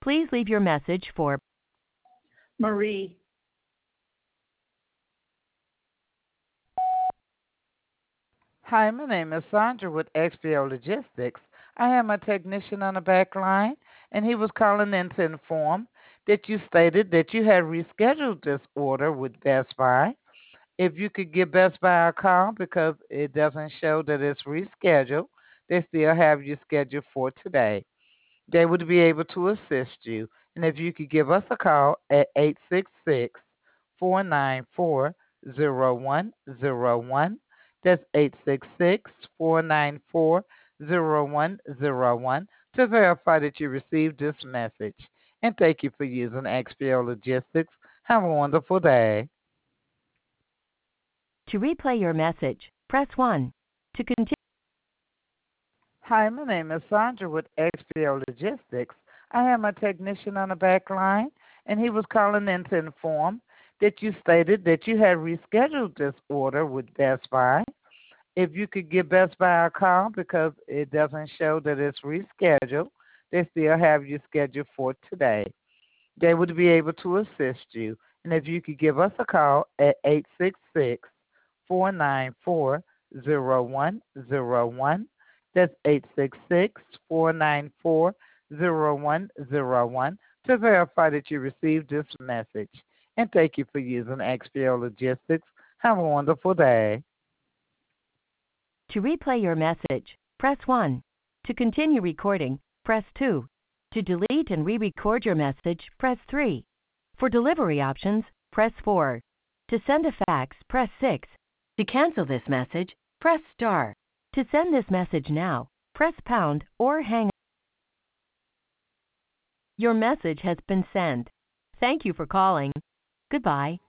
Please leave your message for Marie. Hi, my name is Sandra with XPO Logistics. I am a technician on the back line, and he was calling in to inform that you stated that you had rescheduled this order with Best Buy. If you could give Best Buy a call because it doesn't show that it's rescheduled, they still have you scheduled for today. They would be able to assist you. And if you could give us a call at 866-494-0101. That's 866-494-0101 to verify that you received this message. And thank you for using XPO Logistics. Have a wonderful day. to replay your message, press 1. To continue. Hi, my name is Sandra with XPO Logistics. I am a technician on the back line, and he was calling in to inform that you stated that you had rescheduled this order with Best Buy. If you could give Best Buy a call because it doesn't show that it's rescheduled, they still have you scheduled for today. They would be able to assist you. And if you could give us a call at 866-494-0101. That's 866-494-0101 to verify that you received this message. And thank you for using XPO Logistics. Have a wonderful day. To replay your message, press 1. To continue recording, press 2. To delete and re-record your message, press 3. For delivery options, press 4. To send a fax, press 6. To cancel this message, press star. To send this message now, press pound or hang. Your message has been sent. Thank you for calling. Goodbye.